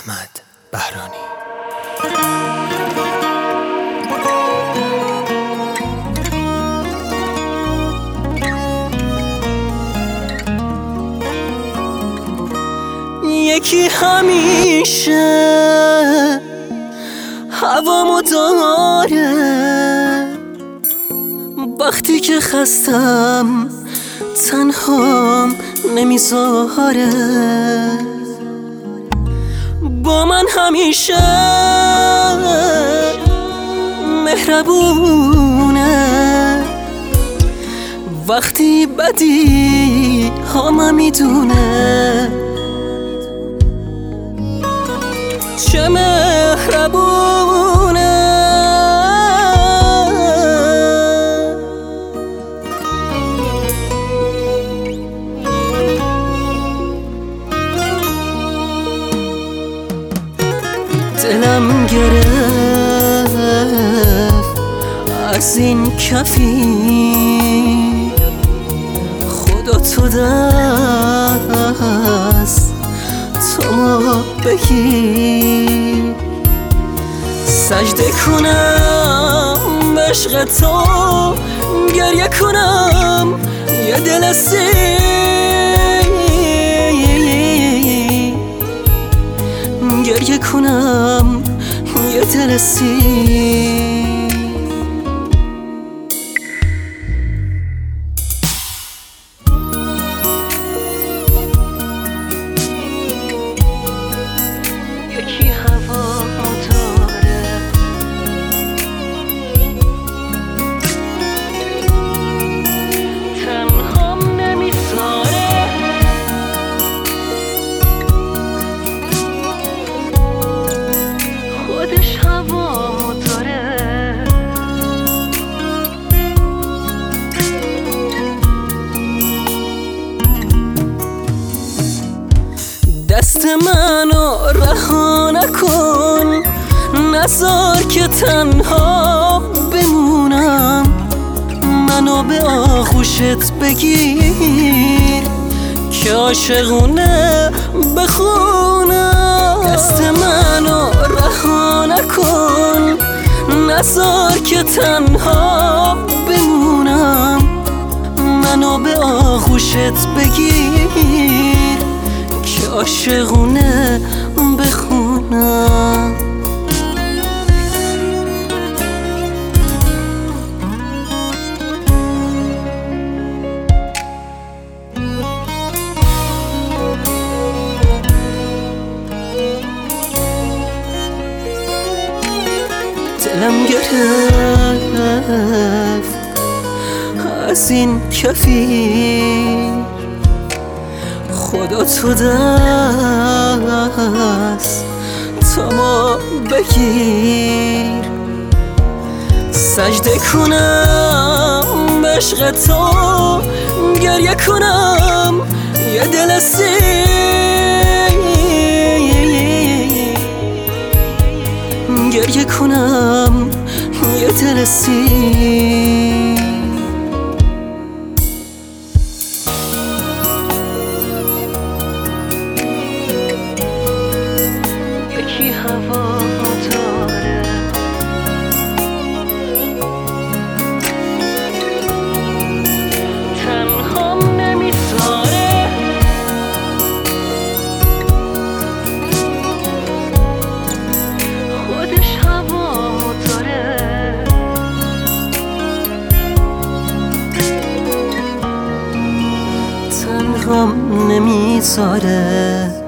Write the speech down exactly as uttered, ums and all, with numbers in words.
احمد بهرانی. یکی همیشه هوامو داره، وقتی که خستم تنهام نمیذاره، با من همیشه مهربونه، وقتی بدی هامم میدونه، چه مهربونه. دلم گرفت از این کفی، خدا تو دست تو ما بگیر، سجده کنم به عشق تو، گریه کنم یه دل سیر، گریه کنم یه دل سیر. یکی هوا داره، تنهام نمیذاره، خودش هوا داره، دست منو رها نکن، نذار که تنها بمونم، منو به آغوشت بگیر که عاشقونه بخونم. دست منو رها نکن، نذار که تنها بمونم، منو به آغوشت بگیر که عاشقونه بخونم. دلم گرفت از این کفی، خدا تو دست تو ما بگیر، سجده کنم به عشق تو، گریه کنم یه دل سیر، گریه کنم یه دل سیر. یکی هوا داره، تنهام نمیذاره، خودش هوا داره، تنهام نمیذاره.